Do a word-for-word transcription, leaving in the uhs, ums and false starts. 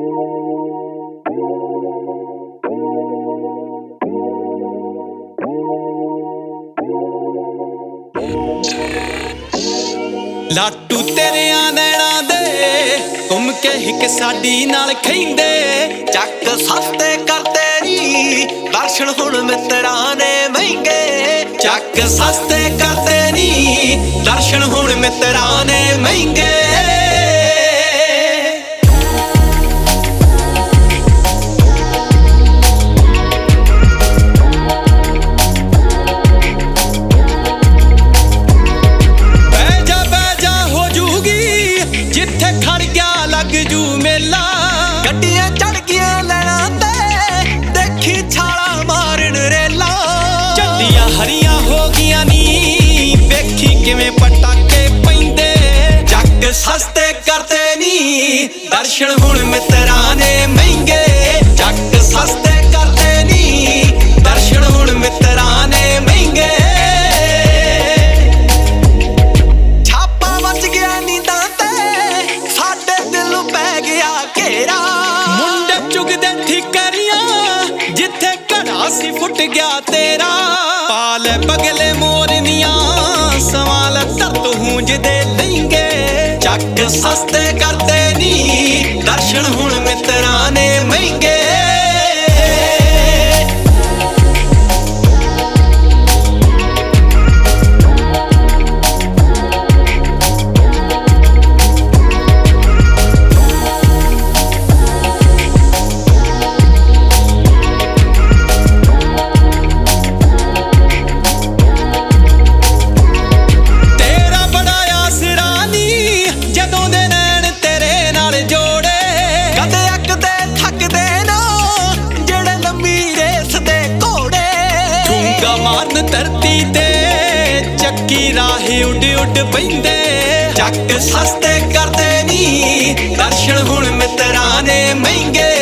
लाटू तेरियां नैना दे घूम के हिक साडी नाल खैंदे चक सस्ते कर तेरी दर्शन हुण मित्रां ने महंगे चक सस्ते कर तेरी दर्शन हुण मित्रां ने महंगे गड्डियां चढ़ गया लैना ते देखी छाला मारन रेला झंडियां हरियां हो गईयां नी वेखी किवें पटाके पैंदे जग सस्ते करते नी दर्शन हुण मित्रां ने महंगे जग सस्ते करते नी दर्शन हुण मित्रां ने महंगे छापा मच गया नींदां ते साडे दिल पै गया घेरा जिथे घड़ा सी फुट गया तेरा पाल बगले मोरनियां सवाल दर्द हूंजदे लहंगे चक सस्ते करते नी दर्शन हुण मित्रां ने महंगे मारन धरती ते चक्की राही उड उड पैंदे चक सस्ते करते नी दर्शन हुण मित्रां ने महंगे।